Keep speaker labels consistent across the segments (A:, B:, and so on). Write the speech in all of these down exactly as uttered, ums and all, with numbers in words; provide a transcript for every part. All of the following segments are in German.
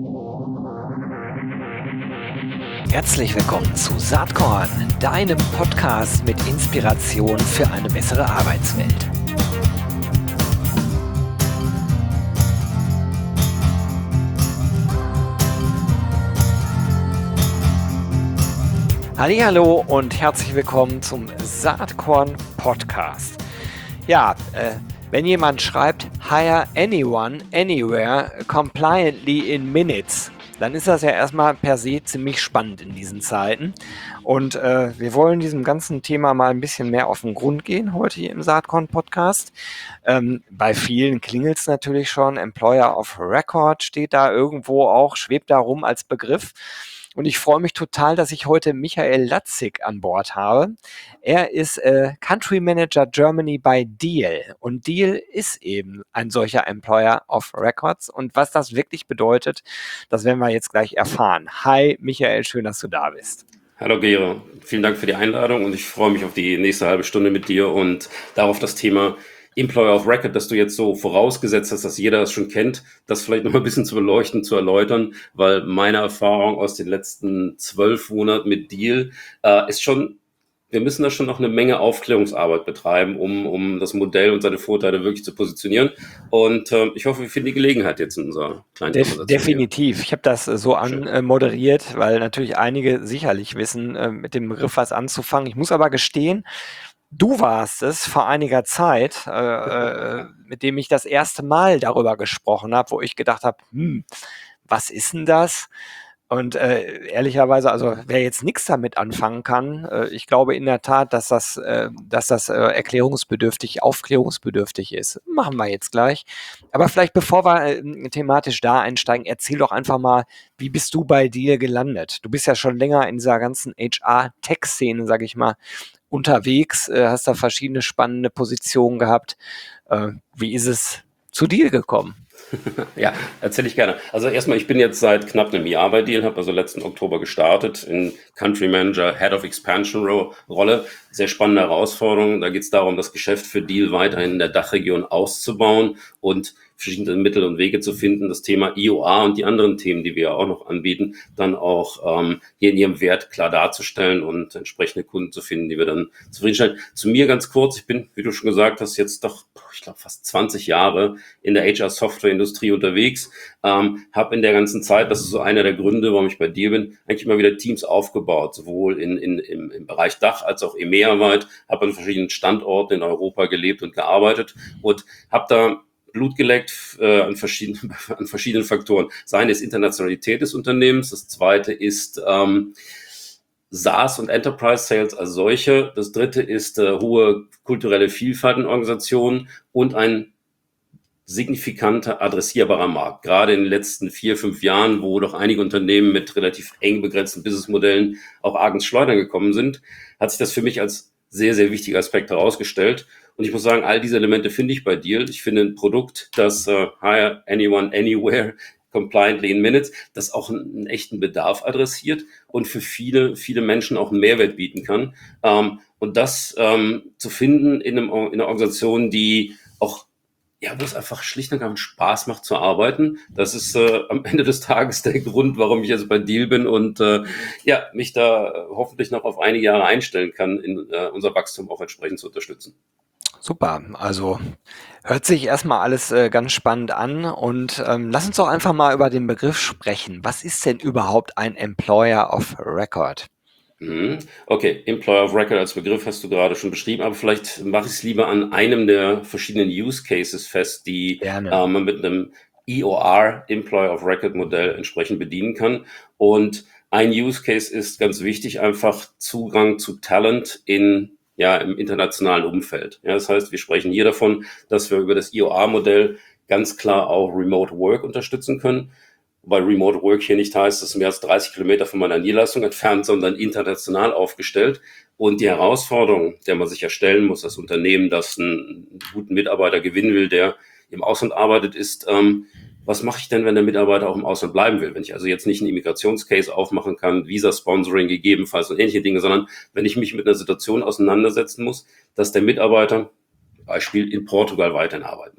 A: Herzlich willkommen zu Saatkorn, deinem Podcast mit Inspiration für eine bessere Arbeitswelt. Hallihallo und herzlich willkommen zum Saatkorn Podcast. Ja, äh, wenn jemand schreibt, hire anyone, anywhere, compliantly in minutes, dann ist das ja erstmal per se ziemlich spannend in diesen Zeiten. Und äh, wir wollen diesem ganzen Thema mal ein bisschen mehr auf den Grund gehen heute hier im Saatkorn-Podcast. Ähm, bei vielen klingelt es natürlich schon, Employer of Record steht da irgendwo auch, schwebt da rum als Begriff. Und ich freue mich total, dass ich heute Michael Latzig an Bord habe. Er ist äh, Country Manager Germany bei Diehl. Und Diehl ist eben ein solcher Employer of Records. Und was das wirklich bedeutet, das werden wir jetzt gleich erfahren. Hi Michael, schön, dass du da bist.
B: Hallo Gero, vielen Dank für die Einladung und ich freue mich auf die nächste halbe Stunde mit dir und darauf das Thema Employer of Record, das du jetzt so vorausgesetzt hast, dass jeder das schon kennt, das vielleicht noch mal ein bisschen zu beleuchten, zu erläutern, weil meine Erfahrung aus den letzten zwölf Monaten mit Diehl äh, ist schon, wir müssen da schon noch eine Menge Aufklärungsarbeit betreiben, um, um das Modell und seine Vorteile wirklich zu positionieren. Und äh, ich hoffe, wir finden die Gelegenheit jetzt in unserer kleinen
A: Def-
B: Konversation.
A: Definitiv.
B: Hier.
A: Ich habe das äh, so
B: Schön.
A: anmoderiert, weil natürlich einige sicherlich wissen, äh, mit dem Begriff was anzufangen. Ich muss aber gestehen, du warst es vor einiger Zeit, äh, äh, mit dem ich das erste Mal darüber gesprochen habe, wo ich gedacht habe, hm, was ist denn das? Und äh, ehrlicherweise, also wer jetzt nichts damit anfangen kann, äh, ich glaube in der Tat, dass das, äh, dass das äh, erklärungsbedürftig, aufklärungsbedürftig ist. Machen wir jetzt gleich. Aber vielleicht bevor wir äh, thematisch da einsteigen, erzähl doch einfach mal, wie bist du bei dir gelandet? Du bist ja schon länger in dieser ganzen H R-Tech-Szene, sag ich mal, unterwegs, äh, hast da verschiedene spannende Positionen gehabt. Äh, wie ist es zu dir gekommen?
B: Ja, erzähle ich gerne. Also erstmal, ich bin jetzt seit knapp einem Jahr bei Diehl, habe also letzten Oktober gestartet in Country Manager, Head of Expansion Rolle. Sehr spannende Herausforderung. Da geht es darum, das Geschäft für Diehl weiterhin in der Dachregion auszubauen und verschiedene Mittel und Wege zu finden, das Thema I O A und die anderen Themen, die wir ja auch noch anbieten, dann auch ähm, hier in ihrem Wert klar darzustellen und entsprechende Kunden zu finden, die wir dann zufriedenstellen. Zu mir ganz kurz, ich bin, wie du schon gesagt hast, jetzt doch, ich glaube, fast zwanzig Jahre in der H R-Software-Industrie unterwegs, ähm, habe in der ganzen Zeit, das ist so einer der Gründe, warum ich bei dir bin, eigentlich immer wieder Teams aufgebaut, sowohl in, in, im, im Bereich Dach als auch E M E A-weit, habe an verschiedenen Standorten in Europa gelebt und gearbeitet und habe da Blut geleckt äh, an, verschiedenen, an verschiedenen Faktoren. Das eine ist Internationalität des Unternehmens, das zweite ist ähm, SaaS und Enterprise Sales als solche, das dritte ist äh, hohe kulturelle Vielfalt in Organisationen und ein signifikanter adressierbarer Markt. Gerade in den letzten vier, fünf Jahren, wo doch einige Unternehmen mit relativ eng begrenzten Businessmodellen auch arg ins Schleudern gekommen sind, hat sich das für mich als sehr, sehr wichtiger Aspekt herausgestellt. Und ich muss sagen, all diese Elemente finde ich bei Diehl. Ich finde ein Produkt, das uh, Hire Anyone, Anywhere, compliantly in minutes, das auch einen, einen echten Bedarf adressiert und für viele, viele Menschen auch einen Mehrwert bieten kann. Ähm, und das ähm, zu finden in, einem, in einer Organisation, die auch ja, wo es einfach schlicht und ergreifend Spaß macht zu arbeiten. Das ist äh, am Ende des Tages der Grund, warum ich jetzt bei Diehl bin und äh, ja, mich da äh, hoffentlich noch auf einige Jahre einstellen kann, in äh, unser Wachstum auch entsprechend zu unterstützen.
A: Super, also hört sich erstmal alles äh, ganz spannend an und ähm, lass uns doch einfach mal über den Begriff sprechen. Was ist denn überhaupt ein Employer of Record?
B: Okay, Employer of Record als Begriff hast du gerade schon beschrieben, aber vielleicht mache ich es lieber an einem der verschiedenen Use Cases fest, die äh, man mit einem E O R, Employer of Record Modell entsprechend bedienen kann. Und ein Use Case ist ganz wichtig, einfach Zugang zu Talent in ja im internationalen Umfeld. Ja, das heißt, wir sprechen hier davon, dass wir über das E O R-Modell ganz klar auch Remote Work unterstützen können. Weil Remote Work hier nicht heißt, dass mehr als dreißig Kilometer von meiner Niederlassung entfernt, sondern international aufgestellt. Und die Herausforderung, der man sich ja stellen muss, das Unternehmen, das einen guten Mitarbeiter gewinnen will, der im Ausland arbeitet, ist, ähm, was mache ich denn, wenn der Mitarbeiter auch im Ausland bleiben will? Wenn ich also jetzt nicht einen Immigrationscase aufmachen kann, Visa-Sponsoring gegebenenfalls und ähnliche Dinge, sondern wenn ich mich mit einer Situation auseinandersetzen muss, dass der Mitarbeiter, Beispiel, in Portugal weiterhin arbeiten möchte.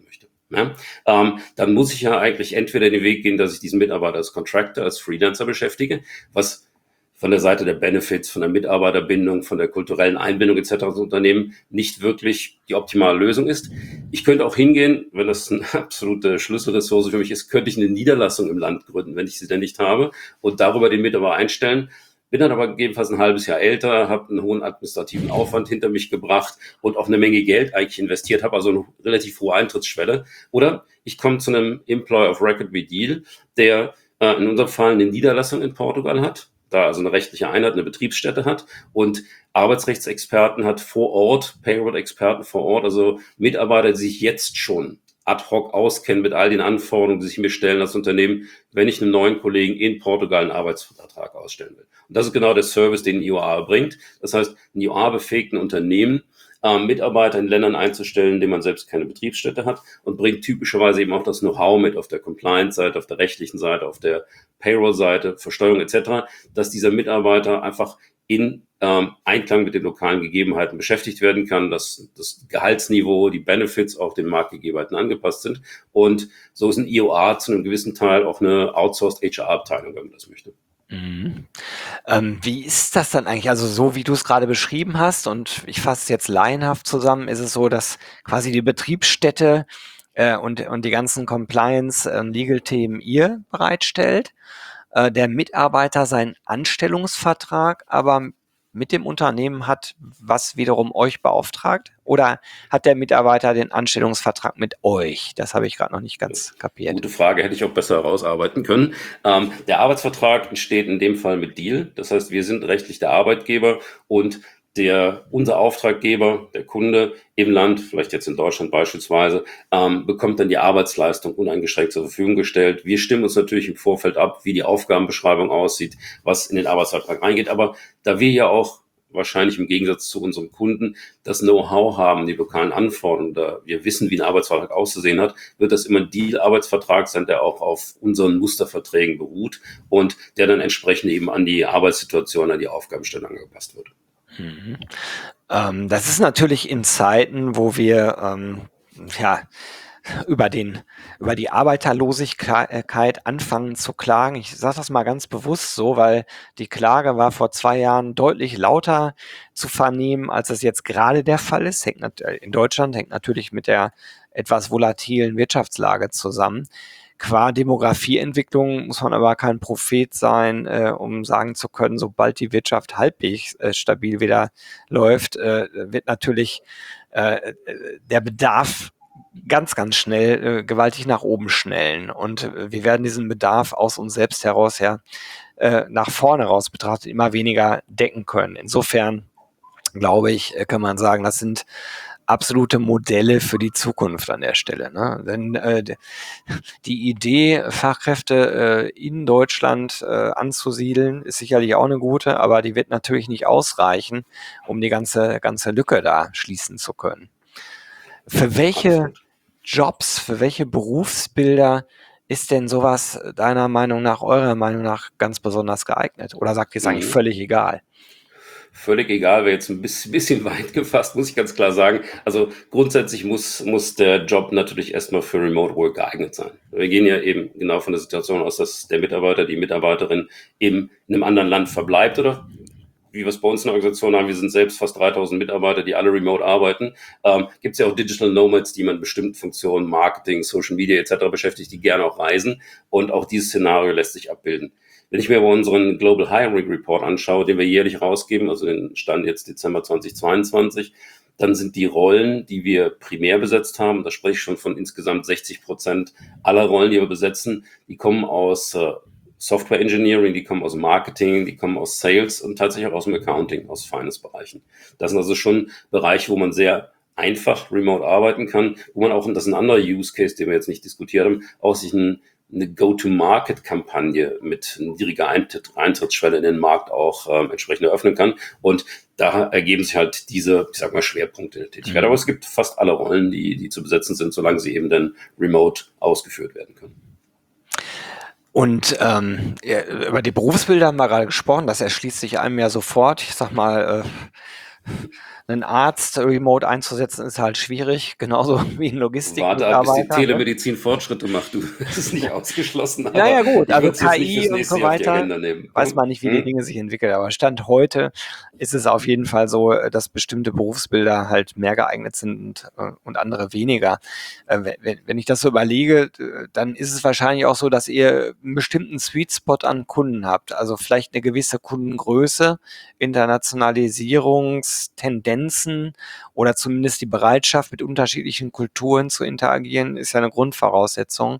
B: Ja, ähm, dann muss ich ja eigentlich entweder den Weg gehen, dass ich diesen Mitarbeiter als Contractor, als Freelancer beschäftige, was von der Seite der Benefits, von der Mitarbeiterbindung, von der kulturellen Einbindung et cetera des Unternehmen nicht wirklich die optimale Lösung ist. Ich könnte auch hingehen, wenn das eine absolute Schlüsselressource für mich ist, könnte ich eine Niederlassung im Land gründen, wenn ich sie denn nicht habe, und darüber den Mitarbeiter einstellen. Bin dann aber gegebenenfalls ein halbes Jahr älter, habe einen hohen administrativen Aufwand hinter mich gebracht und auch eine Menge Geld eigentlich investiert, habe also eine relativ hohe Eintrittsschwelle. Oder ich komme zu einem Employer of Record wie Deel, der äh, in unserem Fall eine Niederlassung in Portugal hat, da also eine rechtliche Einheit, eine Betriebsstätte hat und Arbeitsrechtsexperten hat vor Ort, Payroll-Experten vor Ort, also Mitarbeiter, die sich jetzt schon ad hoc auskennen mit all den Anforderungen, die sich mir stellen als Unternehmen, wenn ich einem neuen Kollegen in Portugal einen Arbeitsvertrag ausstellen will. Und das ist genau der Service, den I O A bringt. Das heißt, ein I O A befähigt ein Unternehmen, ähm, Mitarbeiter in Ländern einzustellen, in denen man selbst keine Betriebsstätte hat, und bringt typischerweise eben auch das Know-how mit auf der Compliance-Seite, auf der rechtlichen Seite, auf der Payroll-Seite, Versteuerung et cetera, dass dieser Mitarbeiter einfach in ähm, Einklang mit den lokalen Gegebenheiten beschäftigt werden kann, dass das Gehaltsniveau, die Benefits auch den Marktgegebenheiten angepasst sind. Und so ist ein I O A zu einem gewissen Teil auch eine outsourced H R-Abteilung, wenn man das möchte.
A: Mhm. Ähm, wie ist das dann eigentlich? Also so wie du es gerade beschrieben hast, und ich fasse es jetzt laienhaft zusammen, ist es so, dass quasi die Betriebsstätte äh, und, und die ganzen Compliance- und Legal-Themen ihr bereitstellt, äh, der Mitarbeiter seinen Anstellungsvertrag aber mit dem Unternehmen hat, was wiederum euch beauftragt? Oder hat der Mitarbeiter den Anstellungsvertrag mit euch? Das habe ich gerade noch nicht ganz kapiert.
B: Gute Frage, hätte ich auch besser herausarbeiten können. Ähm, der Arbeitsvertrag entsteht in dem Fall mit Deel. Das heißt, wir sind rechtlich der Arbeitgeber und der, unser Auftraggeber, der Kunde im Land, vielleicht jetzt in Deutschland beispielsweise, ähm, bekommt dann die Arbeitsleistung uneingeschränkt zur Verfügung gestellt. Wir stimmen uns natürlich im Vorfeld ab, wie die Aufgabenbeschreibung aussieht, was in den Arbeitsvertrag reingeht. Aber da wir ja auch wahrscheinlich im Gegensatz zu unserem Kunden das Know-how haben, die lokalen Anforderungen, da wir wissen, wie ein Arbeitsvertrag auszusehen hat, wird das immer ein Deal-Arbeitsvertrag sein, der auch auf unseren Musterverträgen beruht und der dann entsprechend eben an die Arbeitssituation, an die Aufgabenstellung angepasst wird.
A: Mhm. Ähm, das ist natürlich in Zeiten, wo wir ähm, ja über den über die Arbeiterlosigkeit anfangen zu klagen. Ich sage das mal ganz bewusst so, weil die Klage war vor zwei Jahren deutlich lauter zu vernehmen, als es jetzt gerade der Fall ist. Hängt nat- in Deutschland hängt natürlich mit der etwas volatilen Wirtschaftslage zusammen. Qua Demografieentwicklung muss man aber kein Prophet sein, äh, um sagen zu können, sobald die Wirtschaft halbwegs äh, stabil wieder läuft, äh, wird natürlich äh, der Bedarf ganz, ganz schnell äh, gewaltig nach oben schnellen. Und äh, wir werden diesen Bedarf aus uns selbst heraus ja äh, nach vorne raus betrachtet immer weniger decken können. Insofern glaube ich, äh, kann man sagen, das sind absolute Modelle für die Zukunft an der Stelle. Ne? Denn äh, die Idee, Fachkräfte äh, in Deutschland äh, anzusiedeln, ist sicherlich auch eine gute, aber die wird natürlich nicht ausreichen, um die ganze, ganze Lücke da schließen zu können. Für welche
B: Absolut.
A: Jobs, für welche Berufsbilder ist denn sowas deiner Meinung nach, eurer Meinung nach ganz besonders geeignet? Oder sagt ihr es eigentlich
B: Mhm.
A: völlig egal?
B: Völlig egal, wäre jetzt ein bisschen, bisschen weit gefasst, muss ich ganz klar sagen. Also grundsätzlich muss, muss der Job natürlich erstmal für Remote Work geeignet sein. Wir gehen ja eben genau von der Situation aus, dass der Mitarbeiter, die Mitarbeiterin eben in einem anderen Land verbleibt oder wie wir es bei uns in der Organisation haben, wir sind selbst fast dreitausend Mitarbeiter, die alle remote arbeiten. Ähm, Gibt es ja auch Digital Nomads, die man in bestimmten Funktionen, Marketing, Social Media et cetera beschäftigt, die gerne auch reisen. Und auch dieses Szenario lässt sich abbilden. Wenn ich mir aber unseren Global Hiring Report anschaue, den wir jährlich rausgeben, also den Stand jetzt Dezember zweitausendzweiundzwanzig, dann sind die Rollen, die wir primär besetzt haben, da spreche ich schon von insgesamt sechzig Prozent aller Rollen, die wir besetzen, die kommen aus äh, Software Engineering, die kommen aus Marketing, die kommen aus Sales und tatsächlich auch aus dem Accounting, aus Finance-Bereichen. Das sind also schon Bereiche, wo man sehr einfach remote arbeiten kann, wo man auch, und das ist ein anderer Use Case, den wir jetzt nicht diskutiert haben, auch sich ein eine Go-to-Market-Kampagne mit niedriger Eintritt, Eintrittsschwelle in den Markt auch ähm, entsprechend eröffnen kann. Und da ergeben sich halt diese, ich sag mal, Schwerpunkte in der Tätigkeit. Mhm. Aber es gibt fast alle Rollen, die, die zu besetzen sind, solange sie eben dann remote ausgeführt werden können.
A: Und ähm, ja, über die Berufsbilder haben wir gerade gesprochen, das erschließt sich einem ja sofort. Ich sag mal, äh, einen Arzt remote einzusetzen, ist halt schwierig, genauso wie ein
B: Warte ab, bis die
A: Logistikmitarbeiter, ne?
B: Telemedizin Fortschritte macht, du. Das ist nicht ausgeschlossen,
A: Ja, ja,
B: aber
A: gut,
B: ich
A: also
B: würde es jetzt nicht fürs
A: K I und
B: nächste
A: so
B: Jahr auf die
A: weiter,
B: Agenda nehmen.
A: weiß man nicht, wie die
B: Hm?
A: Dinge sich entwickeln, aber Stand heute ist es auf jeden Fall so, äh, dass bestimmte Berufsbilder halt mehr geeignet sind und, äh, und andere weniger. Äh, wenn, wenn wenn ich das so überlege, äh, dann ist es wahrscheinlich auch so, dass ihr einen bestimmten Sweet Spot an Kunden habt, also vielleicht eine gewisse Kundengröße, Internationalisierungstendenzen oder zumindest die Bereitschaft, mit unterschiedlichen Kulturen zu interagieren, ist ja eine Grundvoraussetzung.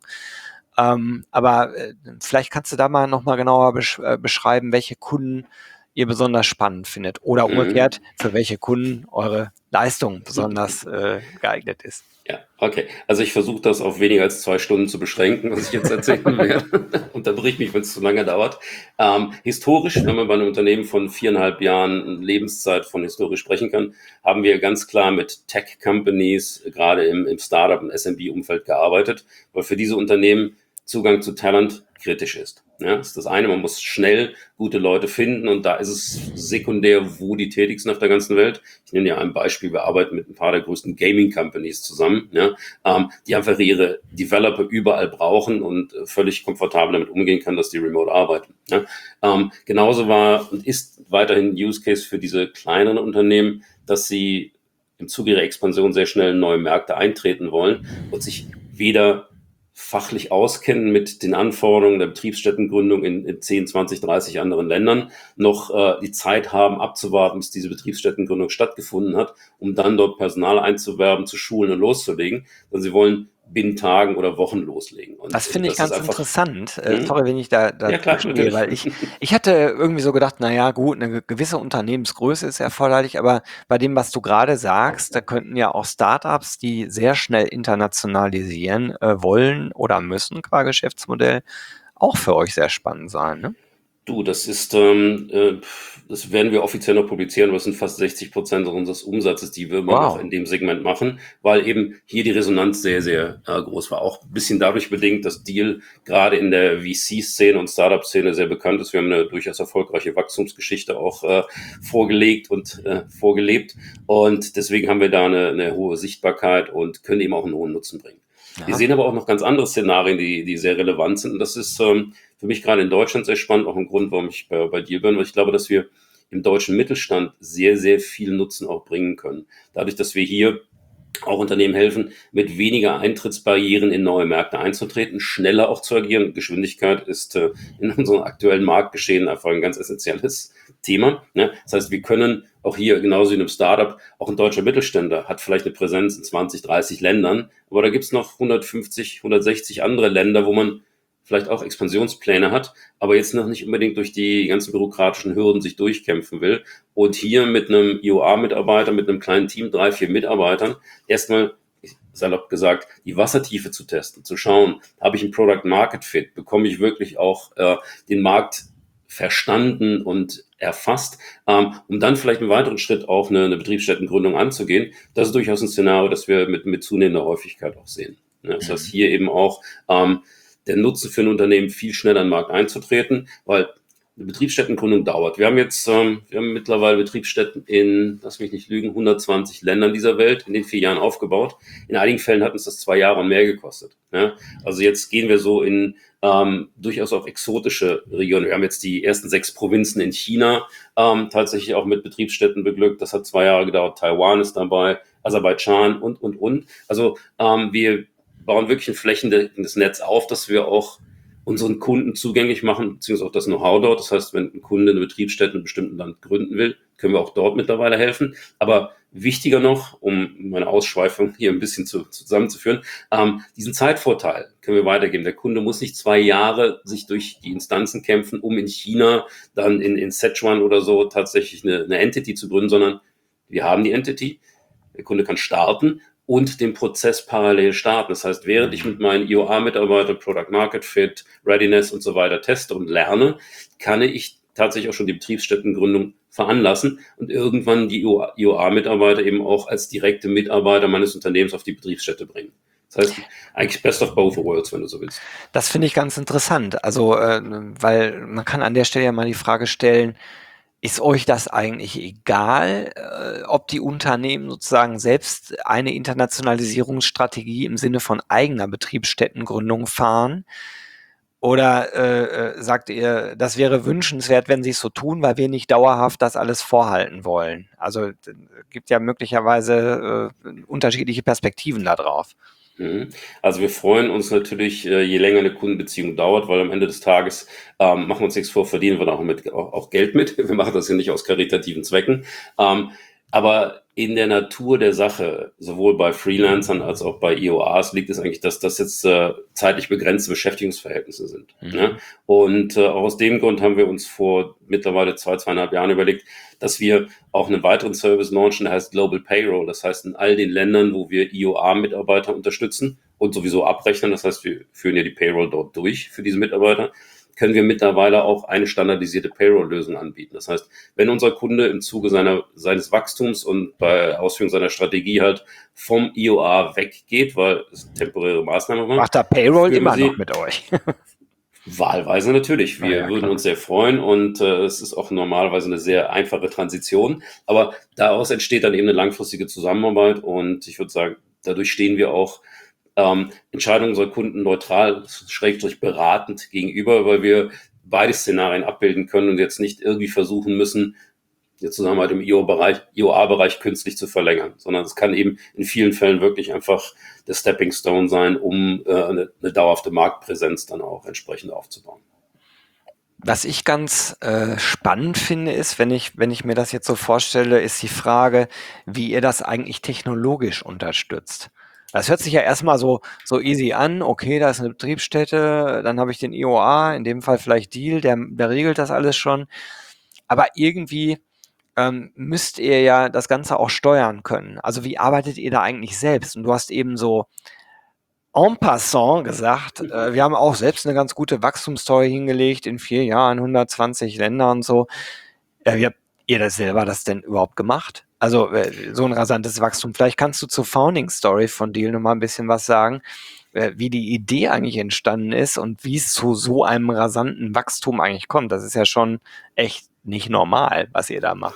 A: Ähm, aber äh, vielleicht kannst du da mal noch mal genauer besch äh, beschreiben, welche Kunden ihr besonders spannend findet oder
B: Mhm.
A: umgekehrt, für welche Kunden eure Leistung besonders äh, geeignet ist.
B: Ja, okay. Also ich versuche das auf weniger als zwei Stunden zu beschränken, was ich jetzt erzählen werde. Unterbrich mich, wenn es zu lange dauert. Ähm, historisch, wenn man bei einem Unternehmen von viereinhalb Jahren Lebenszeit von historisch sprechen kann, haben wir ganz klar mit Tech-Companies, gerade im, im Startup- und S M B-Umfeld gearbeitet, weil für diese Unternehmen Zugang zu Talent kritisch ist. Ja, das ist das eine, man muss schnell gute Leute finden und da ist es sekundär, wo die tätig sind auf der ganzen Welt. Ich nenne dir ein Beispiel, wir arbeiten mit ein paar der größten Gaming-Companies zusammen, ja, ähm, die einfach ihre Developer überall brauchen und völlig komfortabel damit umgehen kann, dass die remote arbeiten. Ja. Ähm, genauso war und ist weiterhin Use Case für diese kleineren Unternehmen, dass sie im Zuge ihrer Expansion sehr schnell in neue Märkte eintreten wollen und sich weder fachlich auskennen mit den Anforderungen der Betriebsstättengründung in, in zehn, zwanzig, dreißig anderen Ländern, noch äh, die Zeit haben abzuwarten, bis diese Betriebsstättengründung stattgefunden hat, um dann dort Personal einzuwerben, zu schulen und loszulegen, sondern sie wollen binnen Tagen oder Wochen loslegen. Und
A: Das finde ich
B: das ist
A: ganz
B: einfach,
A: interessant. Äh,
B: hm?
A: sorry, wenn ich da
B: Ja klar,
A: dazwischen gehe,
B: natürlich.
A: weil ich ich hatte irgendwie so gedacht, na ja, gut, eine gewisse Unternehmensgröße ist erforderlich, aber bei dem, was du gerade sagst, da könnten ja auch Startups, die sehr schnell internationalisieren äh, wollen oder müssen qua Geschäftsmodell, auch für euch sehr spannend sein, ne?
B: Du, das ist, ähm, äh, das werden wir offiziell noch publizieren, aber es sind fast sechzig Prozent unseres Umsatzes, die wir immer noch
A: Wow.
B: in dem Segment machen, weil eben hier die Resonanz sehr, sehr äh, groß war. Auch ein bisschen dadurch bedingt, dass Deal gerade in der V C-Szene und Startup-Szene sehr bekannt ist. Wir haben eine durchaus erfolgreiche Wachstumsgeschichte auch äh, vorgelegt und äh, vorgelebt. Und deswegen haben wir da eine, eine hohe Sichtbarkeit und können eben auch einen hohen Nutzen bringen. Wir
A: Ja.
B: sehen aber auch noch ganz andere Szenarien, die, die sehr relevant sind. Und das ist ähm, für mich gerade in Deutschland sehr spannend, auch ein Grund, warum ich bei, bei dir bin, weil ich glaube, dass wir im deutschen Mittelstand sehr, sehr viel Nutzen auch bringen können. Dadurch, dass wir hier auch Unternehmen helfen, mit weniger Eintrittsbarrieren in neue Märkte einzutreten, schneller auch zu agieren. Geschwindigkeit ist äh, in unserem aktuellen Marktgeschehen einfach ein ganz essentielles Thema. Ne? Das heißt, wir können auch hier, genauso wie in einem Startup, auch ein deutscher Mittelständler hat vielleicht eine Präsenz in zwanzig, dreißig Ländern, aber da gibt es noch hundertfünfzig, hundertsechzig andere Länder, wo man vielleicht auch Expansionspläne hat, aber jetzt noch nicht unbedingt durch die ganzen bürokratischen Hürden sich durchkämpfen will. Und hier mit einem I O A-Mitarbeiter, mit einem kleinen Team, drei, vier Mitarbeitern, erstmal, salopp gesagt, die Wassertiefe zu testen, zu schauen, habe ich ein Product Market Fit, bekomme ich wirklich auch äh, den Markt verstanden und erfasst, ähm, um dann vielleicht einen weiteren Schritt auf eine, eine Betriebsstättengründung anzugehen. Das ist durchaus ein Szenario, das wir mit, mit zunehmender Häufigkeit auch sehen. Ja, das heißt, hier eben auch ähm, der Nutzen für ein Unternehmen, viel schneller in den Markt einzutreten, weil eine Betriebsstättengründung dauert. Wir haben jetzt, ähm, wir haben mittlerweile Betriebsstätten in, lass mich nicht lügen, hundertzwanzig Ländern dieser Welt in den vier Jahren aufgebaut. In einigen Fällen hat uns das zwei Jahre und mehr gekostet. Ja? Also jetzt gehen wir so in ähm, durchaus auch exotische Regionen. Wir haben jetzt die ersten sechs Provinzen in China ähm, tatsächlich auch mit Betriebsstätten beglückt. Das hat zwei Jahre gedauert. Taiwan ist dabei, Aserbaidschan und, und, und. Also ähm, wir bauen wirklich ein flächendeckendes Netz auf, dass wir auch unseren Kunden zugänglich machen, beziehungsweise auch das Know-how dort. Das heißt, wenn ein Kunde eine Betriebsstätte in einem bestimmten Land gründen will, können wir auch dort mittlerweile helfen. Aber wichtiger noch, um meine Ausschweifung hier ein bisschen zu, zusammenzuführen, ähm, diesen Zeitvorteil können wir weitergeben. Der Kunde muss nicht zwei Jahre sich durch die Instanzen kämpfen, um in China, dann in, in Sichuan oder so tatsächlich eine, eine Entity zu gründen, sondern wir haben die Entity, der Kunde kann starten und den Prozess parallel starten. Das heißt, während ich mit meinen I O A-Mitarbeitern Product Market Fit, Readiness und so weiter teste und lerne, kann ich tatsächlich auch schon die Betriebsstättengründung veranlassen und irgendwann die I O A-Mitarbeiter eben auch als direkte Mitarbeiter meines Unternehmens auf die Betriebsstätte bringen. Das heißt, eigentlich best of both worlds, wenn du so willst.
A: Das finde ich ganz interessant. Also, äh, weil man kann an der Stelle ja mal die Frage stellen, Ist euch das eigentlich egal, äh, ob die Unternehmen sozusagen selbst eine Internationalisierungsstrategie im Sinne von eigener Betriebsstättengründung fahren? Oder äh, äh, sagt ihr, das wäre wünschenswert, wenn sie es so tun, weil wir nicht dauerhaft das alles vorhalten wollen? Also es gibt ja möglicherweise äh, unterschiedliche Perspektiven da drauf.
B: Mhm. Also wir freuen uns natürlich, äh, je länger eine Kundenbeziehung dauert, weil am Ende des Tages ähm, machen wir uns nichts vor, verdienen wir da auch, mit, auch, auch Geld mit. Wir machen das ja nicht aus karitativen Zwecken. Ähm, aber in der Natur der Sache, sowohl bei Freelancern als auch bei I O As, liegt es eigentlich, dass das jetzt äh, zeitlich begrenzte Beschäftigungsverhältnisse sind.
A: Mhm.
B: Ne? Und äh, auch aus dem Grund haben wir uns vor mittlerweile zwei, zweieinhalb Jahren überlegt, dass wir auch einen weiteren Service launchen, der heißt Global Payroll. Das heißt, in all den Ländern, wo wir I O A-Mitarbeiter unterstützen und sowieso abrechnen, das heißt, wir führen ja die Payroll dort durch für diese Mitarbeiter, können wir mittlerweile auch eine standardisierte Payroll-Lösung anbieten. Das heißt, wenn unser Kunde im Zuge seiner, seines Wachstums und bei Ausführung seiner Strategie halt vom I O A weggeht, weil es eine temporäre Maßnahme war,
A: Macht da Payroll
B: führen wir
A: immer
B: sie-
A: noch mit euch?
B: Wahlweise natürlich. Wir
A: Ja, ja,
B: würden
A: klar.
B: uns sehr freuen und äh, es ist auch normalerweise eine sehr einfache Transition. Aber daraus entsteht dann eben eine langfristige Zusammenarbeit und ich würde sagen, dadurch stehen wir auch ähm, Entscheidungen unserer Kunden neutral, schrägstrich beratend gegenüber, weil wir beide Szenarien abbilden können und jetzt nicht irgendwie versuchen müssen, die Zusammenarbeit im I O A-Bereich, I O A-Bereich künstlich zu verlängern, sondern es kann eben in vielen Fällen wirklich einfach der Stepping Stone sein, um äh, eine, eine dauerhafte Marktpräsenz dann auch entsprechend aufzubauen.
A: Was ich ganz äh, spannend finde, ist, wenn ich, wenn ich mir das jetzt so vorstelle, ist die Frage, wie ihr das eigentlich technologisch unterstützt. Das hört sich ja erstmal so, so easy an. Okay, da ist eine Betriebsstätte, dann habe ich den I O A, in dem Fall vielleicht Deal, der, der regelt das alles schon. Aber irgendwie ähm, müsst ihr ja das Ganze auch steuern können. Also wie arbeitet ihr da eigentlich selbst? Und du hast eben so en passant gesagt, äh, wir haben auch selbst eine ganz gute Wachstumsstory hingelegt in vier Jahren, hundertzwanzig Länder und so. Äh, wie habt ihr das selber das denn überhaupt gemacht? Also äh, so ein rasantes Wachstum. Vielleicht kannst du zur Founding Story von Deal noch mal ein bisschen was sagen, äh, wie die Idee eigentlich entstanden ist und wie es zu so einem rasanten Wachstum eigentlich kommt. Das ist ja schon echt nicht normal, was ihr da macht.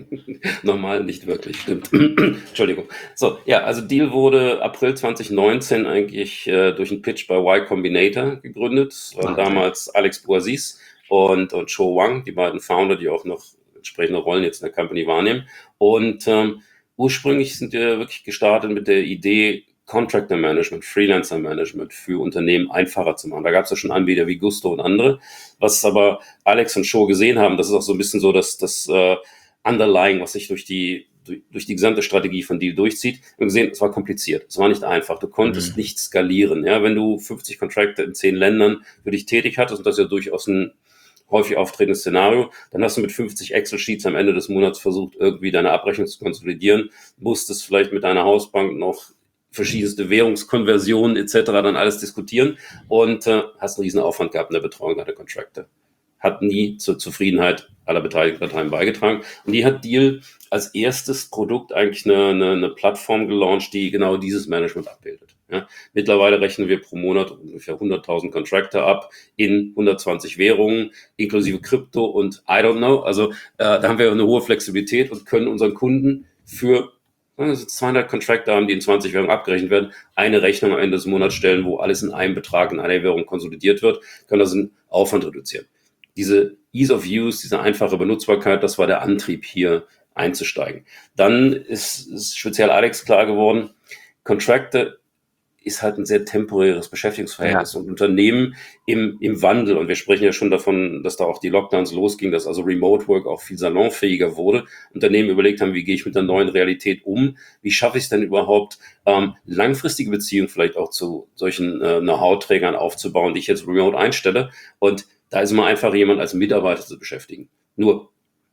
B: Normal nicht wirklich, stimmt. Entschuldigung. So, ja, also Deal wurde April zwanzig neunzehn eigentlich äh, durch einen Pitch bei Y Combinator gegründet. Das waren
A: Wahnsinn.
B: damals Alex Bouaziz und, und Cho Wang, die beiden Founder, die auch noch entsprechende Rollen jetzt in der Company wahrnehmen. Und ähm, ursprünglich sind wir wirklich gestartet mit der Idee, Contractor Management, Freelancer Management für Unternehmen einfacher zu machen. Da gab es ja schon Anbieter wie Gusto und andere. Was aber Alex und Cho gesehen haben, das ist auch so ein bisschen so, dass das äh, Underlying, was sich durch die durch, durch die gesamte Strategie von Deal durchzieht. Wir haben gesehen, es war kompliziert, es war nicht einfach. Du konntest
A: Mhm.
B: nicht skalieren. Ja, wenn du fünfzig Contractor in zehn Ländern für dich tätig hattest, und das ist ja durchaus ein häufig auftretendes Szenario, dann hast du mit fünfzig Excel-Sheets am Ende des Monats versucht, irgendwie deine Abrechnung zu konsolidieren, musstest vielleicht mit deiner Hausbank noch verschiedenste Währungskonversionen et cetera dann alles diskutieren und äh, hast einen riesen Aufwand gehabt in der Betreuung deiner Contractor. Hat nie zur Zufriedenheit aller beteiligten Parteien beigetragen. Und die hat Deal als erstes Produkt eigentlich eine, eine, eine Plattform gelauncht, die genau dieses Management abbildet. Ja. Mittlerweile rechnen wir pro Monat ungefähr hunderttausend Contractor ab in hundertzwanzig Währungen, inklusive Krypto und I don't know. Also äh, da haben wir eine hohe Flexibilität und können unseren Kunden für also zweihundert Contractor haben, die in zwanzig Währungen abgerechnet werden, eine Rechnung am Ende des Monats stellen, wo alles in einem Betrag in einer Währung konsolidiert wird, können das in Aufwand reduzieren. Diese Ease of Use, diese einfache Benutzbarkeit, das war der Antrieb, hier einzusteigen. Dann ist, ist speziell Alex klar geworden, Contractor ist halt ein sehr temporäres Beschäftigungsverhältnis
A: Ja.
B: und Unternehmen im, im Wandel. Und wir sprechen ja schon davon, dass da auch die Lockdowns losgingen, dass also Remote Work auch viel salonfähiger wurde. Unternehmen überlegt haben, wie gehe ich mit der neuen Realität um? Wie schaffe ich es denn überhaupt, ähm, langfristige Beziehungen vielleicht auch zu solchen äh, Know-how-Trägern aufzubauen, die ich jetzt remote einstelle? Und da ist immer einfacher, jemand als Mitarbeiter zu beschäftigen. Nur,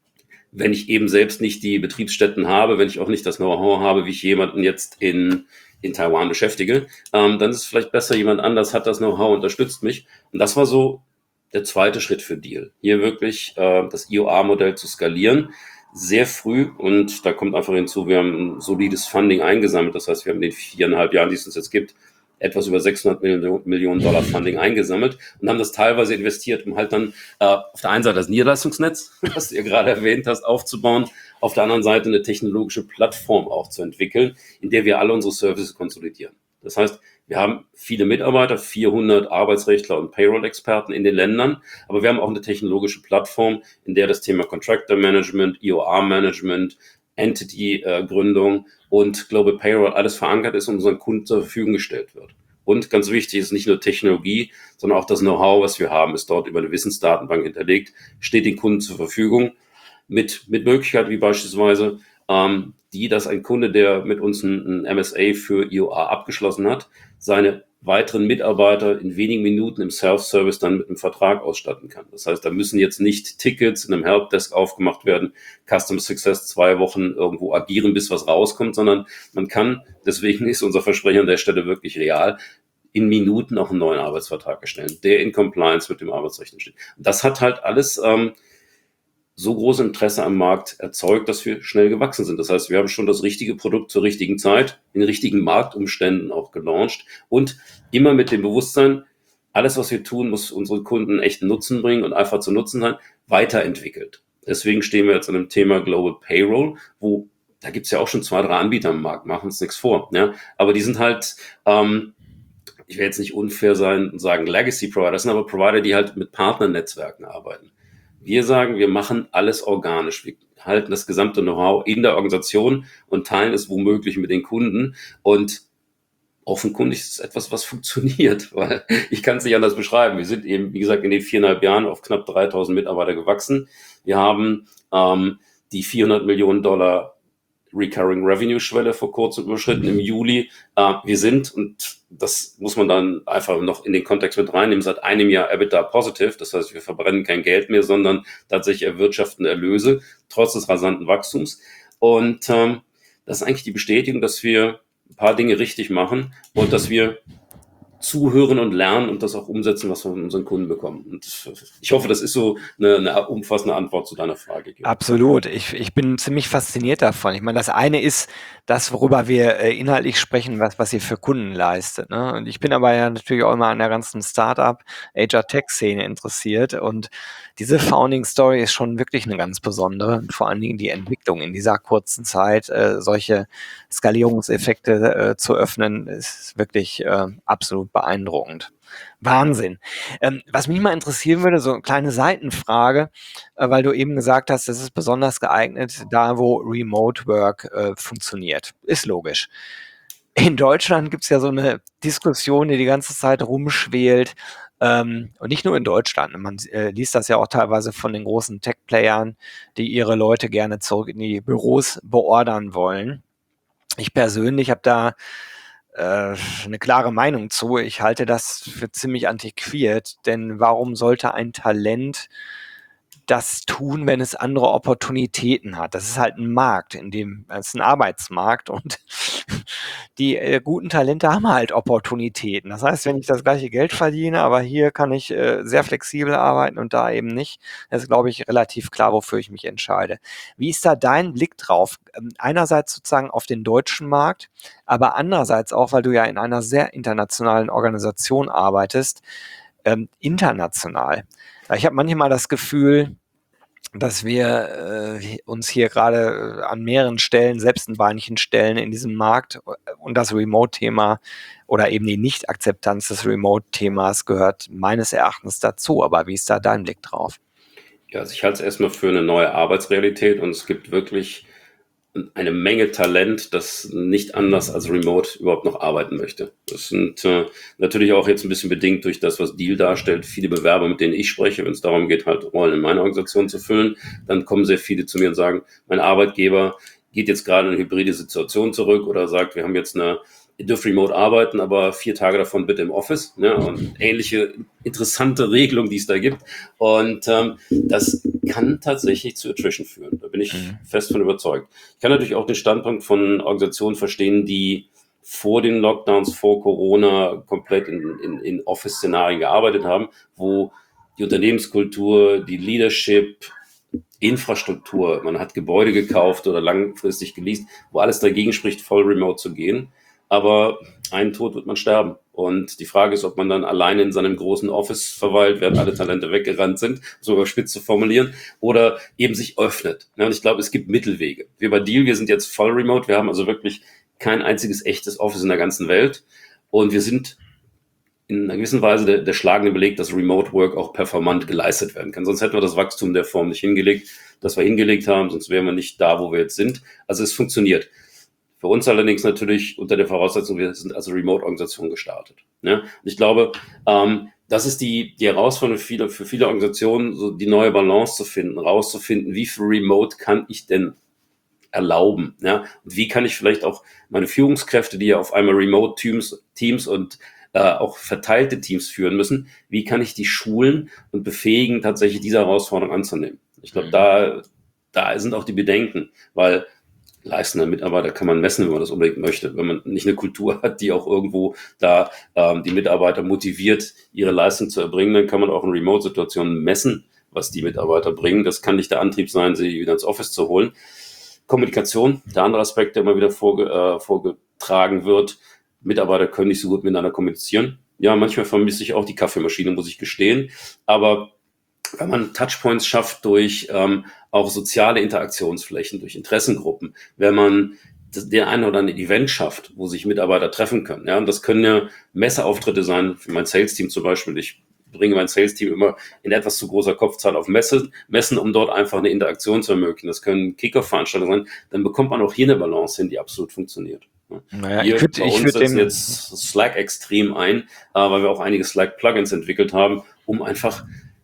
B: wenn ich eben selbst nicht die Betriebsstätten habe, wenn ich auch nicht das Know-how habe, wie ich jemanden jetzt in in Taiwan beschäftige, ähm, dann ist es vielleicht besser, jemand anders hat das Know-how, unterstützt mich. Und das war so der zweite Schritt für Deal. Hier wirklich äh, das I O A-Modell zu skalieren, sehr früh. Und da kommt einfach hinzu, wir haben ein solides Funding eingesammelt. Das heißt, wir haben in den viereinhalb Jahren, die es uns jetzt gibt, etwas über sechshundert Millionen Dollar Funding eingesammelt und haben das teilweise investiert, um halt dann äh, auf der einen Seite das Niederlassungsnetz, was du ja gerade erwähnt hast, aufzubauen, auf der anderen Seite eine technologische Plattform auch zu entwickeln, in der wir alle unsere Services konsolidieren. Das heißt, wir haben viele Mitarbeiter, vierhundert Arbeitsrechtler und Payroll-Experten in den Ländern, aber wir haben auch eine technologische Plattform, in der das Thema Contractor Management, E O R-Management, Entity-Gründung und Global Payroll alles verankert ist und unseren Kunden zur Verfügung gestellt wird. Und ganz wichtig ist nicht nur Technologie, sondern auch das Know-how, was wir haben, ist dort über eine Wissensdatenbank hinterlegt, steht den Kunden zur Verfügung mit, mit Möglichkeiten wie beispielsweise ähm, die, dass ein Kunde, der mit uns ein, ein M S A für E O R abgeschlossen hat, seine weiteren Mitarbeiter in wenigen Minuten im Self-Service dann mit einem Vertrag ausstatten kann. Das heißt, da müssen jetzt nicht Tickets in einem Helpdesk aufgemacht werden, Customer Success zwei Wochen irgendwo agieren, bis was rauskommt, sondern man kann, deswegen ist unser Versprechen an der Stelle wirklich real, in Minuten auch einen neuen Arbeitsvertrag erstellen, der in Compliance mit dem Arbeitsrecht steht. Das hat halt alles ähm, so großes Interesse am Markt erzeugt, dass wir schnell gewachsen sind. Das heißt, wir haben schon das richtige Produkt zur richtigen Zeit, in richtigen Marktumständen auch gelauncht und immer mit dem Bewusstsein, alles, was wir tun, muss unseren Kunden echten Nutzen bringen und einfach zu Nutzen sein, weiterentwickelt. Deswegen stehen wir jetzt an dem Thema Global Payroll, wo, da gibt es ja auch schon zwei, drei Anbieter am Markt, machen uns nichts vor. Ja? Aber die sind halt, ähm, ich will jetzt nicht unfair sein und sagen Legacy Provider, das sind aber Provider, die halt mit Partnernetzwerken arbeiten. Wir sagen, wir machen alles organisch. Wir halten das gesamte Know-how in der Organisation und teilen es womöglich mit den Kunden. Und offenkundig ist es etwas, was funktioniert, weil ich kann es nicht anders beschreiben. Wir sind eben, wie gesagt, in den viereinhalb Jahren auf knapp dreitausend Mitarbeiter gewachsen. Wir haben ähm, die vierhundert Millionen Dollar Recurring Revenue Schwelle vor kurzem überschritten im Juli. Äh, wir sind, und das muss man dann einfach noch in den Kontext mit reinnehmen, seit einem Jahr EBITDA positive. Das heißt, wir verbrennen kein Geld mehr, sondern tatsächlich erwirtschaften Erlöse, trotz des rasanten Wachstums. Und ähm, das ist eigentlich die Bestätigung, dass wir ein paar Dinge richtig machen und dass wir zuhören und lernen und das auch umsetzen, was wir von unseren Kunden bekommen. Und ich hoffe, das ist so eine, eine umfassende Antwort zu deiner Frage.
A: Absolut. Ich, ich bin ziemlich fasziniert davon. Ich meine, das eine ist das, worüber wir äh, inhaltlich sprechen, was, was ihr für Kunden leistet. Ne? Und ich bin aber ja natürlich auch immer an der ganzen Startup, H R-Tech-Szene interessiert. Und diese Founding-Story ist schon wirklich eine ganz besondere. Und vor allen Dingen die Entwicklung in dieser kurzen Zeit, äh, solche Skalierungseffekte äh, zu öffnen, ist wirklich äh, absolut beeindruckend. Wahnsinn. Ähm, was mich mal interessieren würde, so eine kleine Seitenfrage, äh, weil du eben gesagt hast, das ist besonders geeignet da, wo Remote Work äh, funktioniert. Ist logisch. In Deutschland gibt es ja so eine Diskussion, die die ganze Zeit rumschwelt. Ähm, und nicht nur in Deutschland. Man äh, liest das ja auch teilweise von den großen Tech-Playern, die ihre Leute gerne zurück in die Büros beordern wollen. Ich persönlich habe da äh, eine klare Meinung zu. Ich halte das für ziemlich antiquiert, denn warum sollte ein Talent das tun, wenn es andere Opportunitäten hat? Das ist halt ein Markt, in dem es ist ein Arbeitsmarkt und die äh, guten Talente haben halt Opportunitäten. Das heißt, wenn ich das gleiche Geld verdiene, aber hier kann ich äh, sehr flexibel arbeiten und da eben nicht, das ist, glaube ich, relativ klar, wofür ich mich entscheide. Wie ist da dein Blick drauf? Ähm, einerseits sozusagen auf den deutschen Markt, aber andererseits auch, weil du ja in einer sehr internationalen Organisation arbeitest, ähm, international. Ich habe manchmal das Gefühl, dass wir äh, uns hier gerade äh, an mehreren Stellen selbst ein Beinchen stellen in diesem Markt und das Remote-Thema oder eben die Nicht-Akzeptanz des Remote-Themas gehört meines Erachtens dazu. Aber wie ist da dein Blick drauf?
B: Ja, also ich halte es erstmal für eine neue Arbeitsrealität und es gibt wirklich eine Menge Talent, das nicht anders als remote überhaupt noch arbeiten möchte. Das sind äh, natürlich auch jetzt ein bisschen bedingt durch das, was Deal darstellt. Viele Bewerber, mit denen ich spreche, wenn es darum geht, halt Rollen in meiner Organisation zu füllen, dann kommen sehr viele zu mir und sagen, mein Arbeitgeber geht jetzt gerade in eine hybride Situation zurück oder sagt, wir haben jetzt eine, ihr dürft remote arbeiten, aber vier Tage davon bitte im Office. Ne? Und ähnliche interessante Regelungen, die es da gibt. Und ähm, das kann tatsächlich zu Attrition führen. Da bin ich mhm. fest von überzeugt. Ich kann natürlich auch den Standpunkt von Organisationen verstehen, die vor den Lockdowns, vor Corona komplett in, in, in Office-Szenarien gearbeitet haben, wo die Unternehmenskultur, die Leadership, Infrastruktur, man hat Gebäude gekauft oder langfristig geleast, wo alles dagegen spricht, voll remote zu gehen. aber einen Tod wird man sterben. Und die Frage ist, ob man dann alleine in seinem großen Office verweilt, während alle Talente weggerannt sind, so überspitzt zu formulieren, oder eben sich öffnet. Ja, und ich glaube, es gibt Mittelwege. Wir bei Deel, wir sind jetzt voll remote, wir haben also wirklich kein einziges echtes Office in der ganzen Welt. Und wir sind in einer gewissen Weise der, der schlagende Beleg, dass Remote Work auch performant geleistet werden kann. Sonst hätten wir das Wachstum der Form nicht hingelegt, das wir hingelegt haben, sonst wären wir nicht da, wo wir jetzt sind. Also es funktioniert. Für uns allerdings natürlich unter der Voraussetzung, wir sind als Remote-Organisation gestartet. Ne? Und ich glaube, ähm, das ist die, die Herausforderung für viele, für viele Organisationen, so die neue Balance zu finden, rauszufinden, wie viel Remote kann ich denn erlauben? Ja? Und wie kann ich vielleicht auch meine Führungskräfte, die ja auf einmal Remote-Teams Teams und äh, auch verteilte Teams führen müssen, wie kann ich die schulen und befähigen, tatsächlich diese Herausforderung anzunehmen? Ich glaube, da, da sind auch die Bedenken, weil leistender Mitarbeiter kann man messen, wenn man das unbedingt möchte. Wenn man nicht eine Kultur hat, die auch irgendwo da ähm, die Mitarbeiter motiviert, ihre Leistung zu erbringen, dann kann man auch in Remote-Situationen messen, was die Mitarbeiter bringen. Das kann nicht der Antrieb sein, sie wieder ins Office zu holen. Kommunikation, der andere Aspekt, der immer wieder vorge äh, vorgetragen wird. Mitarbeiter können nicht so gut miteinander kommunizieren. Ja, manchmal vermisse ich auch die Kaffeemaschine, muss ich gestehen. Aber wenn man Touchpoints schafft durch ähm, auch soziale Interaktionsflächen, durch Interessengruppen, wenn man den einen oder anderen Event schafft, wo sich Mitarbeiter treffen können. Ja, und das können ja Messeauftritte sein, für mein Sales-Team zum Beispiel. Ich bringe mein Sales-Team immer in etwas zu großer Kopfzahl auf Messe, Messen, um dort einfach eine Interaktion zu ermöglichen. Das können Kick-Off-Veranstaltungen sein. Dann bekommt man auch hier eine Balance hin, die absolut funktioniert.
A: Naja,
B: wir
A: ich würd,
B: bei
A: ich
B: uns
A: würd
B: setzen
A: dem,
B: jetzt Slack extrem ein, äh, weil wir auch einige Slack-Plugins entwickelt haben, um einfach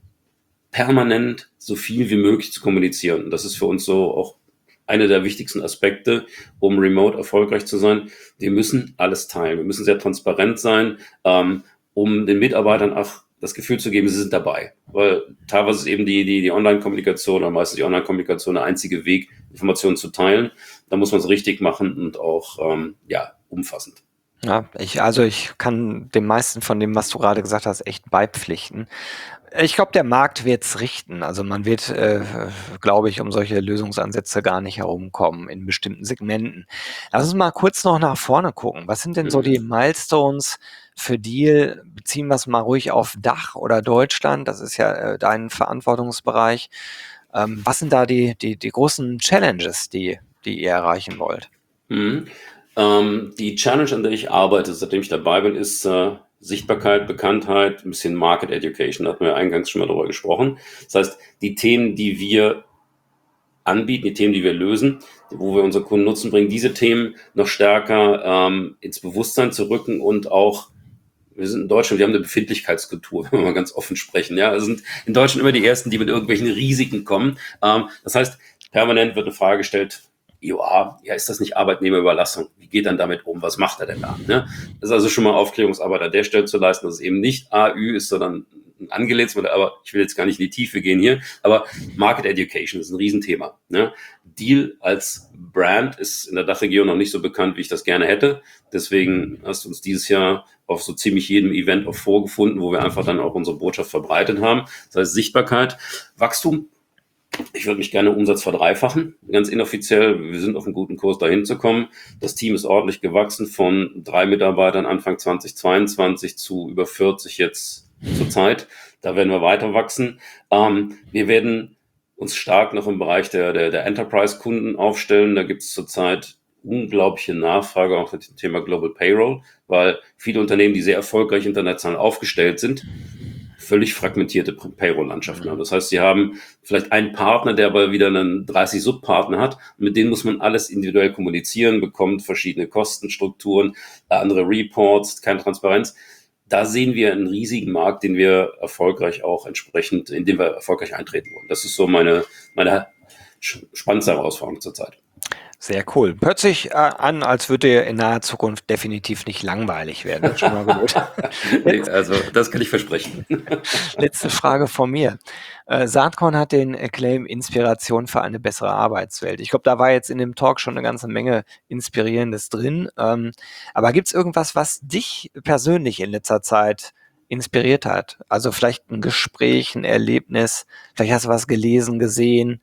B: permanent so viel wie möglich zu kommunizieren. Und das ist für uns so auch einer der wichtigsten Aspekte, um remote erfolgreich zu sein. Wir müssen alles teilen. Wir müssen sehr transparent sein, ähm, um den Mitarbeitern auch das Gefühl zu geben, sie sind dabei. Weil teilweise ist eben die, die, die Online-Kommunikation oder meistens die Online-Kommunikation der einzige Weg, Informationen zu teilen. Da muss man es richtig machen und auch ähm, ja, umfassend.
A: ja, ich, also ich kann dem meisten von dem, was du gerade gesagt hast, echt beipflichten. Ich glaube, der Markt wird es richten. Also man wird, äh, glaube ich, um solche Lösungsansätze gar nicht herumkommen in bestimmten Segmenten. Lass uns mal kurz noch nach vorne gucken. Was sind denn so die Milestones für Deel? Beziehen wir es mal ruhig auf Dach oder Deutschland. Das ist ja äh, dein Verantwortungsbereich. Ähm, was sind da die, die, die großen Challenges, die, die ihr erreichen wollt?
B: Mhm. Ähm, die Challenge, an der ich arbeite, seitdem ich dabei bin, ist äh, Sichtbarkeit, Bekanntheit, ein bisschen Market Education. Da hatten wir eingangs schon mal darüber gesprochen. Das heißt, die Themen, die wir anbieten, die Themen, die wir lösen, wo wir unsere Kunden Nutzen bringen, diese Themen noch stärker ähm, ins Bewusstsein zu rücken und auch, wir sind in Deutschland, wir haben eine Befindlichkeitskultur, wenn wir mal ganz offen sprechen. Ja, wir sind in Deutschland immer die Ersten, die mit irgendwelchen Risiken kommen. Ähm, das heißt, permanent wird eine Frage gestellt, ja, ja, ist das nicht Arbeitnehmerüberlassung? Wie geht dann damit um? Was macht er denn da? Ne? Das ist also schon mal Aufklärungsarbeit an der Stelle zu leisten, dass es eben nicht A Ü ist, sondern ein angelegtes Modell. Aber ich will jetzt gar nicht in die Tiefe gehen hier. Aber Market Education ist ein Riesenthema. Ne? Deel als Brand ist in der Dachregion noch nicht so bekannt, wie ich das gerne hätte. Deswegen hast du uns dieses Jahr auf so ziemlich jedem Event auch vorgefunden, wo wir einfach dann auch unsere Botschaft verbreitet haben. Das heißt Sichtbarkeit, Wachstum. Ich würde mich gerne Umsatz verdreifachen, ganz inoffiziell. Wir sind auf einem guten Kurs, dahin zu kommen. Das Team ist ordentlich gewachsen von drei Mitarbeitern Anfang zweitausendzweiundzwanzig zu über vierzig jetzt zur Zeit. Da werden wir weiter wachsen. Ähm, wir werden uns stark noch im Bereich der, der, der Enterprise-Kunden aufstellen. Da gibt es zurzeit unglaubliche Nachfrage auch mit dem Thema Global Payroll, weil viele Unternehmen, die sehr erfolgreich international aufgestellt sind, völlig fragmentierte Payroll-Landschaften haben. Das heißt, sie haben vielleicht einen Partner, der aber wieder einen dreißig Subpartner hat. Und mit denen muss man alles individuell kommunizieren, bekommt verschiedene Kostenstrukturen, andere Reports, keine Transparenz. Da sehen wir einen riesigen Markt, den wir erfolgreich auch entsprechend, in dem wir erfolgreich eintreten wollen. Das ist so meine, meine spannendste Herausforderung zurzeit.
A: Sehr cool. Hört sich äh, an, als würde ihr in naher Zukunft definitiv nicht langweilig werden. Das ist schon mal gut.
B: Nee, also das kann ich versprechen.
A: Letzte Frage von mir. Äh, Saatkorn hat den Claim Inspiration für eine bessere Arbeitswelt. Ich glaube, da war jetzt in dem Talk schon eine ganze Menge Inspirierendes drin. Ähm, aber gibt es irgendwas, was dich persönlich in letzter Zeit inspiriert hat? Also vielleicht ein Gespräch, ein Erlebnis, vielleicht hast du was gelesen, gesehen,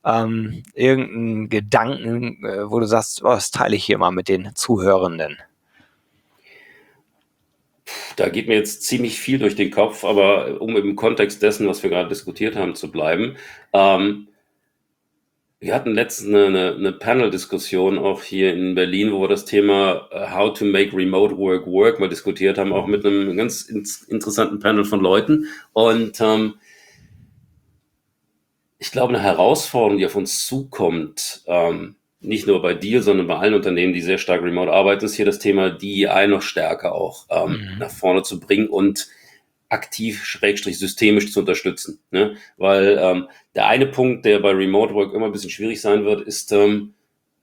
A: ähm, irgendeinen Gedanken, äh, wo du sagst, oh, das teile ich hier mal mit den Zuhörenden.
B: Da geht mir jetzt ziemlich viel durch den Kopf, aber um im Kontext dessen, was wir gerade diskutiert haben, zu bleiben. Ähm, wir hatten letztens eine, eine, eine Panel-Diskussion auch hier in Berlin, wo wir das Thema äh, How to make remote work work mal diskutiert haben, auch mit einem ganz ins, interessanten Panel von Leuten. Und ähm, ich glaube, eine Herausforderung, die auf uns zukommt, ähm, nicht nur bei dir, sondern bei allen Unternehmen, die sehr stark remote arbeiten, ist hier das Thema D E I noch stärker auch ähm,
A: Mhm.
B: nach vorne zu bringen und aktiv, schrägstrich systemisch zu unterstützen. Ne? Weil ähm, der eine Punkt, der bei Remote Work immer ein bisschen schwierig sein wird, ist, ähm,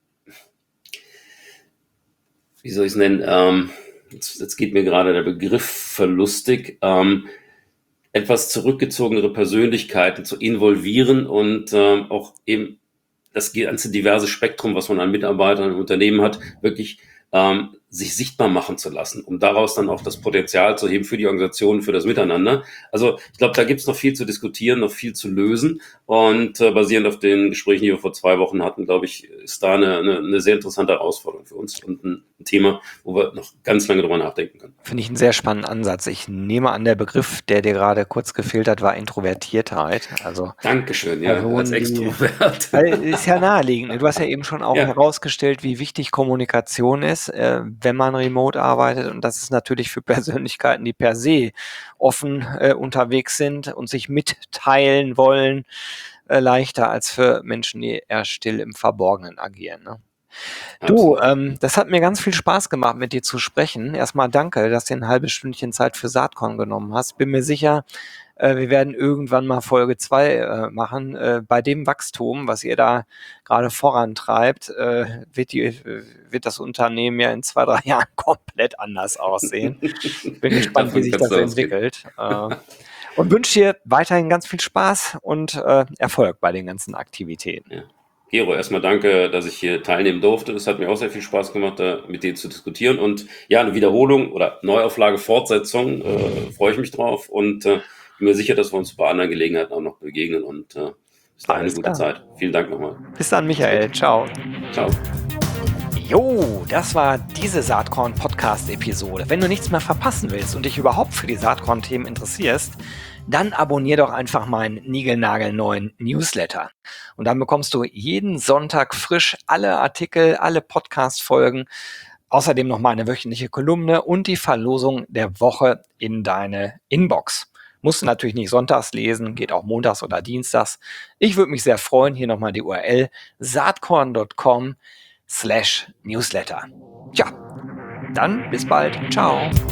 B: wie soll ich es nennen, ähm, jetzt, jetzt geht mir gerade der Begriff verlustig, ähm, etwas zurückgezogenere Persönlichkeiten zu involvieren und ähm, auch eben das ganze diverse Spektrum, was man an Mitarbeitern im Unternehmen hat, wirklich ähm, sich sichtbar machen zu lassen, um daraus dann auch das Potenzial zu heben für die Organisation, für das Miteinander. Also ich glaube, da gibt es noch viel zu diskutieren, noch viel zu lösen. Und äh, basierend auf den Gesprächen, die wir vor zwei Wochen hatten, glaube ich, ist da eine, eine, eine sehr interessante Herausforderung für uns und ein, ein Thema, wo wir noch ganz lange drüber nachdenken können.
A: Finde ich einen sehr spannenden Ansatz. Ich nehme an, der Begriff, der dir gerade kurz gefehlt hat, war Introvertiertheit. Also
B: Dankeschön, ja, als
A: Personen, die,
B: Extrovert.
A: weil ist ja naheliegend. Du hast ja eben schon auch
B: Ja,
A: herausgestellt, wie wichtig Kommunikation ist, äh, wenn man remote arbeitet. Und das ist natürlich für Persönlichkeiten, die per se offen äh, unterwegs sind und sich mitteilen wollen, äh, leichter als für Menschen, die eher still im Verborgenen agieren. Ne? Du,
B: absolut.
A: ähm, das hat mir ganz viel Spaß gemacht, mit dir zu sprechen. Erstmal danke, dass du dir ein halbes Stündchen Zeit für Saatkorn genommen hast. Bin mir sicher, äh, wir werden irgendwann mal Folge zwei äh, machen. Äh, bei dem Wachstum, was ihr da gerade vorantreibt, äh, wird, die, äh, wird das Unternehmen ja in zwei, drei Jahren komplett anders aussehen. Bin gespannt, wie
B: Davon
A: sich
B: kannst
A: das
B: du ausgehen.
A: entwickelt. Äh, und wünsche dir weiterhin ganz viel Spaß und äh, Erfolg bei den ganzen Aktivitäten.
B: Ja. Gero, erstmal danke, dass ich hier teilnehmen durfte. Es hat mir auch sehr viel Spaß gemacht, da mit dir zu diskutieren. Und ja, eine Wiederholung oder Neuauflage, Fortsetzung, äh, freue ich mich drauf und äh, bin mir sicher, dass wir uns bei anderen Gelegenheiten auch noch begegnen. Und äh, bis dahin eine
A: Alles
B: gute
A: klar.
B: Zeit. Vielen Dank nochmal.
A: Bis dann,
B: Mach's gut.
A: Michael. Ciao.
B: Ciao.
A: Jo, das war diese Saatkorn-Podcast-Episode. Wenn du nichts mehr verpassen willst und dich überhaupt für die Saatkorn-Themen interessierst, dann abonnier doch einfach meinen niegelnagelneuen Newsletter. Und dann bekommst du jeden Sonntag frisch alle Artikel, alle Podcast-Folgen, außerdem noch meine wöchentliche Kolumne und die Verlosung der Woche in deine Inbox. Musst du natürlich nicht sonntags lesen, geht auch montags oder dienstags. Ich würde mich sehr freuen. Hier nochmal die U R L saatkorn punkt com slash newsletter. Tja, dann bis bald. Ciao.